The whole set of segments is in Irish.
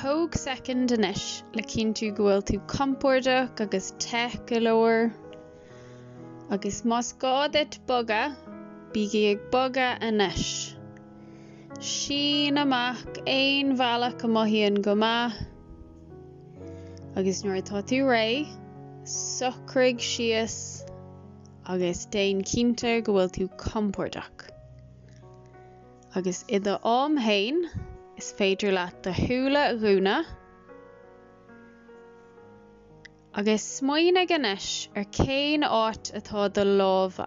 tóg second inis le cinn tú go bhfuil tú compordach agus te go leor. Agus más gádit boga, bígí ag boga inis. Sin amach ein bhealach go maithíonn go maith. Agus nuair atá tú ré, sucraig síos agus déan cínte go bhfuil tú compordach. Agus iad am hain is féidir leat de thuúla rúna. Agus smaoine ganis céin áit atá de lámha.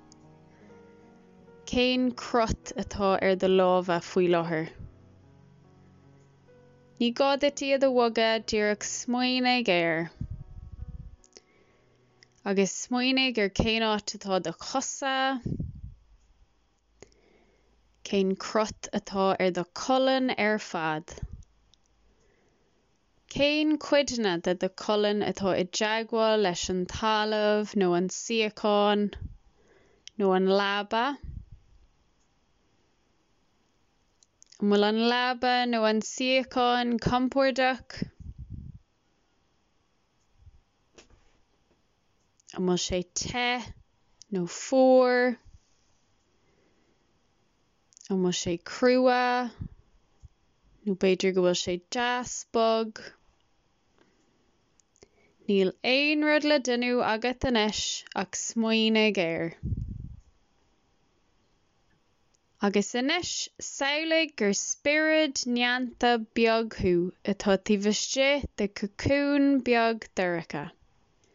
Céin crut atá de lámha faoi láthair. Ní gádit iad a wogad díreach smaoine géir. Agus smaoine céin áit atá de chosa. Céin crut atá de cullen fad. Céin cuideanna de cullen atá I deagháil leis an talamh nó an siacán nó an labba. Bhfuil an labba nó an siacán compordach. Bhfuil sé te nó fór. Bhfuil sé crua nó beidir go bhfuil sé deasbog. Níl aon rud le duine agat inis ach smaoine géir. Agus inis samhlaigh gur spirid neanta beag thú atá tíbhaiste de cocoon beag dheirceá.